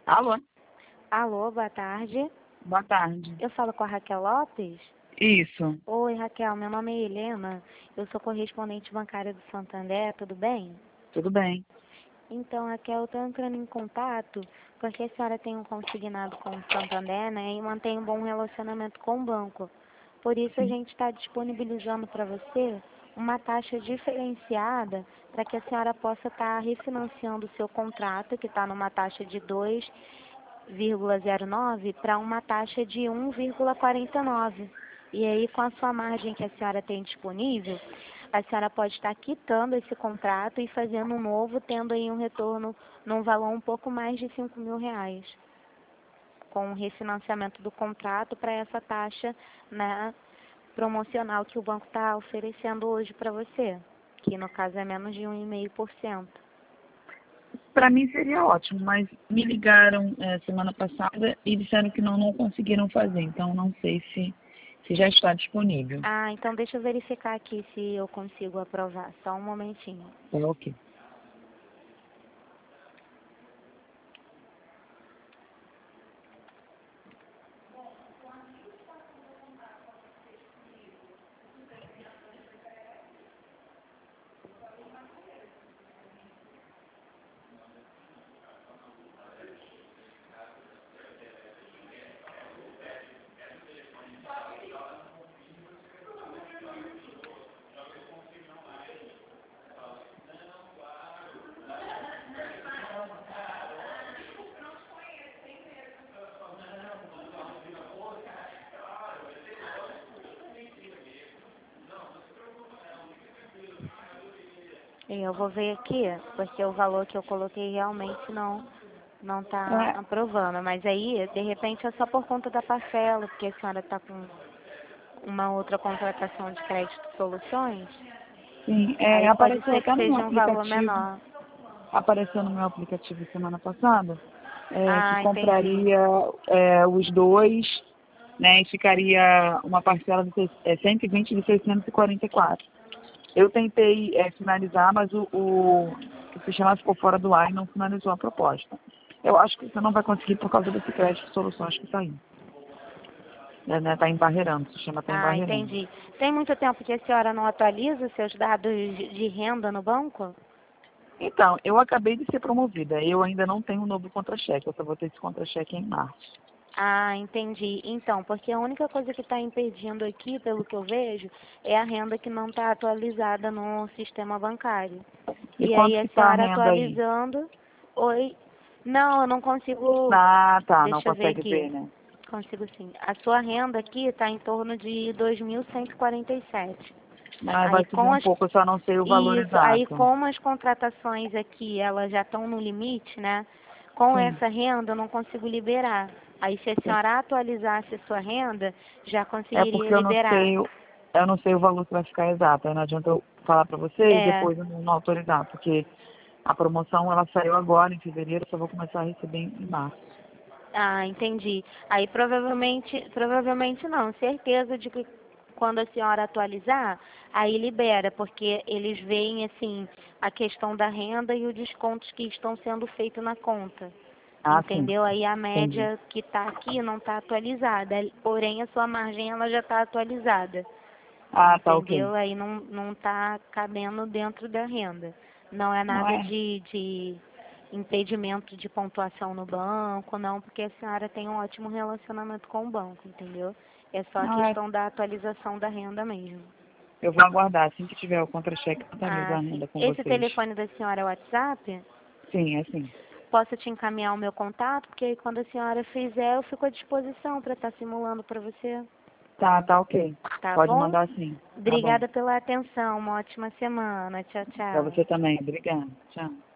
Alô, Alô, boa tarde. boa tarde. Eu falo com a Raquel Lopes? Isso, Oi, Raquel, meu nome é Helena. Eu sou correspondente bancária do Santander, tudo bem? tudo bem. Então, Raquel, eu estou entrando em contato porque a senhora tem um consignado com o Santander, né, e mantém um bom relacionamento com o banco. Por isso, a Sim. gente está disponibilizando para você uma taxa diferenciada para que a senhora possa estar refinanciando o seu contrato, que está numa taxa de 2,09 para uma taxa de 1,49. E aí, com a sua margem que a senhora tem disponível, a senhora pode estar quitando esse contrato e fazendo um novo, tendo aí um retorno num valor um pouco mais de R$ 5.000, com o refinanciamento do contrato para essa taxa, né, promocional que o banco está oferecendo hoje para você, que no caso é menos de 1,5%. Para mim seria ótimo, mas me ligaram semana passada e disseram que não conseguiram fazer, então não sei se já está disponível. Ah, então deixa eu verificar aqui se eu consigo aprovar. Só um momentinho. É ok. E eu vou ver aqui, porque o valor que eu coloquei realmente não está É, aprovando. Mas aí, de repente, é só por conta da parcela, porque a senhora está com uma outra contratação de crédito soluções. sim, Aí pode apareceu ser até que no meu seja um valor aplicativo, menor. apareceu no meu aplicativo semana passada, que Ah, entendi. compraria os dois, né, e ficaria uma parcela de 120 de 644. Eu tentei finalizar, mas o sistema ficou fora do ar e não finalizou a proposta. Eu acho que você não vai conseguir por causa desse crédito de soluções que saiu. Está embarreirando, o sistema está Ah, embarreirando. entendi. Tem muito tempo que a senhora não atualiza seus dados de renda no banco? Então, eu acabei de ser promovida. Eu ainda não tenho um novo contra-cheque. Eu só vou ter esse contra-cheque em março. Ah, entendi. Então, porque a única coisa que está impedindo aqui, pelo que eu vejo, é a renda que não está atualizada no sistema bancário. E E aí quanto a que está a senhora renda aí? atualizando. Oi. Não, eu não consigo. Ah, tá. Não Deixa eu ver consegue aqui. ver, né? Consigo sim. A sua renda aqui está em torno de 2.147. Mas Aí vai subir com um as pouco, eu só não sei o valor Isso, aí exato. como as contratações aqui, elas já estão no limite, né? Com Sim. essa renda eu não consigo liberar. Aí se a senhora atualizasse a sua renda, já É conseguiria porque eu não liberar. sei, eu não sei o valor que vai ficar exato. Aí não adianta eu falar para você e É, depois eu não autorizar, porque a promoção ela saiu agora em fevereiro, eu só vou começar a receber em março. ah, entendi. Aí provavelmente não, certeza de que quando a senhora atualizar, aí libera, porque eles veem assim a questão da renda e os descontos que estão sendo feitos na conta. Ah, sim. Entendeu? Aí a Entendi. média que está aqui não está atualizada, porém a sua margem ela já está atualizada. Ah, tá ok. Entendeu? Aí não está cabendo dentro da renda. Não é Não nada é? de impedimento de pontuação no banco, não, porque a senhora tem um ótimo relacionamento com o banco, entendeu? É só a Não é. questão da atualização da renda mesmo. Eu vou aguardar. Assim que tiver o contra-cheque, eu atualizo Ah, a sim. renda com Esse vocês. telefone da senhora é o WhatsApp? Sim, é sim. Posso te encaminhar o meu contato? Porque aí quando a senhora fizer, eu fico à disposição para estar simulando para você. Tá ok. Tá Pode bom? mandar sim. Tá bom. Obrigada pela atenção. Uma ótima semana. Tchau, Pra tchau. você também. Obrigada. Tchau.